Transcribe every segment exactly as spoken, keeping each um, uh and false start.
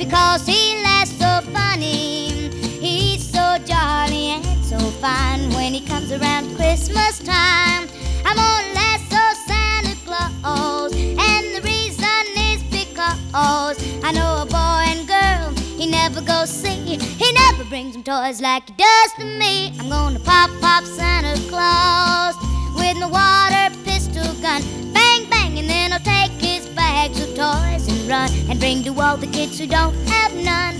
because he laughs so funny. He's so jolly and so fine when he comes around Christmas time. I'm gonna lasso Santa Claus, and the reason is because I know a boy and girl he never goes see. He never brings him toys like he does to me. I'm gonna pop, pop Santa Claus with my water pistol gun. Bang, bang, and then I'll take his bags of toys and run and bring to all the kids who don't have none.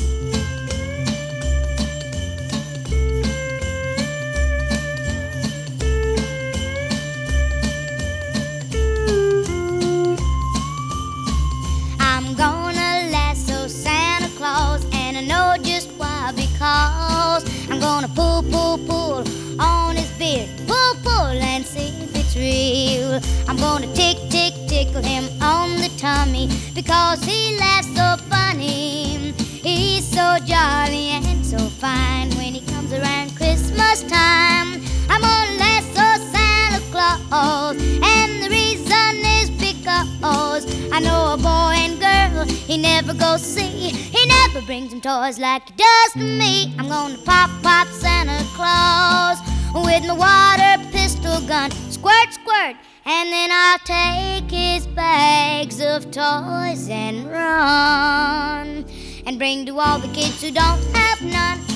I'm gonna lasso Santa Claus, and I know just why, because I'm gonna pull, pull, pull on his beard. Pull, pull and see if it's real. I'm gonna tick, tick, tickle him on the tummy, because he laughs so funny. He's so jolly and so fine when he comes around Christmas time. I'm gonna lasso Santa Claus, and the reason is because I know a boy and girl he never goes see. He never brings him toys like he does to me. I'm gonna pop, pop Santa Claus with my water pistol gun. Squirt, squirt, and then I'll take his bags of toys and run and bring to all the kids who don't have none.